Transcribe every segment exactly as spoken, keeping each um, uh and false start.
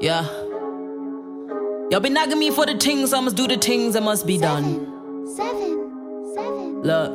Yeah. Y'all been nagging me for the things, I must do the things that must be done. Seven, seven, Look.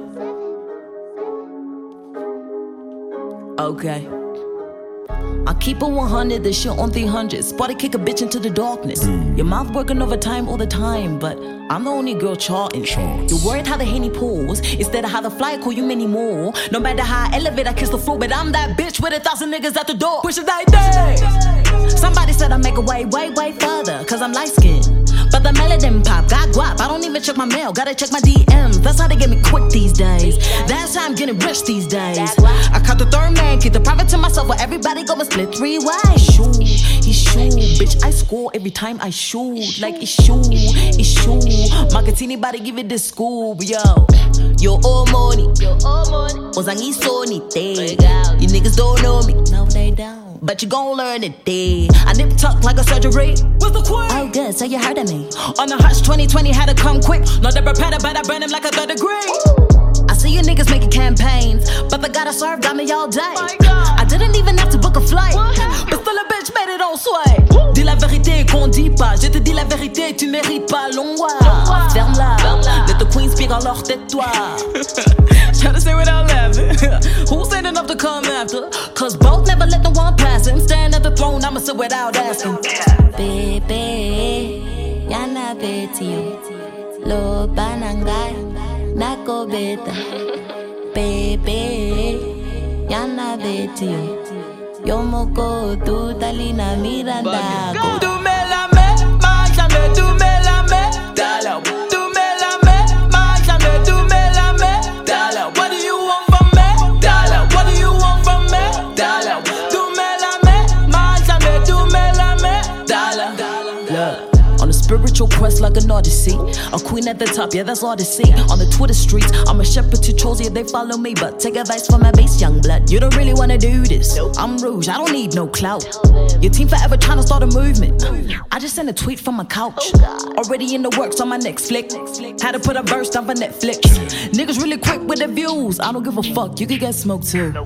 seven. Okay. I keep it one hundred, this shit on three hundred. Spotty kick a bitch into the darkness. Mm. Your mouth working overtime all the time, but I'm the only girl charting. Charts. You're worried how the Henny pulls instead of how the fly call you many more. No matter how I elevate, I kiss the floor, but I'm that bitch with a thousand niggas at the door. Push it like that. Somebody said I make a way, way, way further, cause I'm light skinned. But the melanin pop, got guap. I don't even check my mail, gotta check my D Ms. That's how they get me quick these days. That's how I'm getting rich these days. I caught the third man, keep the private to myself, where everybody go and split three ways. Shoot, he shoot, bitch, I score every time I shoot. Like it's shoot, it's shoot. Makatini body give it this school, yo. Yo, all money, Ozangi Sony day. You niggas don't know me, no they don't. But you gon' learn it day. I nip tuck like a surgery. What's the queen? Oh good, so you heard of me. On the hush twenty twenty had to come quick. Not the repetitor, but I burn him like a third degree. I see you niggas making campaigns, but the gotta serve got me all day. I didn't even have to book a flight, but still a bitch made it on sway. Dis la vérité qu'on dit pas. Je te dis la vérité, tu mérites pas. Long ferme-la. Let the queen speak, alors tais-toi. Try to say without laughing. Who's saying enough to come after? Cause both never let the one pass him. Stand at the throne, I'ma sit without asking. Baby, yana betio. Lo banangai, nako beta. Baby, yana betio. Yo moko tu talina miranda. Tu me la mets, manchame, tu me la mets. Dala, tu me la mets, manchame, tu me la mets. Dala, what do you want from me? Dala, what do you want from me? Dala, tu me la mets, manchame, tu me la mets. Dala, look. On a spiritual quest like an odyssey. A queen at the top, yeah, that's all to see. On the Twitter streets, I'm a shepherd to trolls, yeah, they follow me. But take advice from my base, young blood. You don't really wanna do this. I'm Rouge, I don't need no clout. Your team forever trying to start a movement. I just sent a tweet from my couch. Already in the works on my next flick. Had to put a verse down for Netflix. Niggas really quick with the views. I don't give a fuck, you could get smoked too.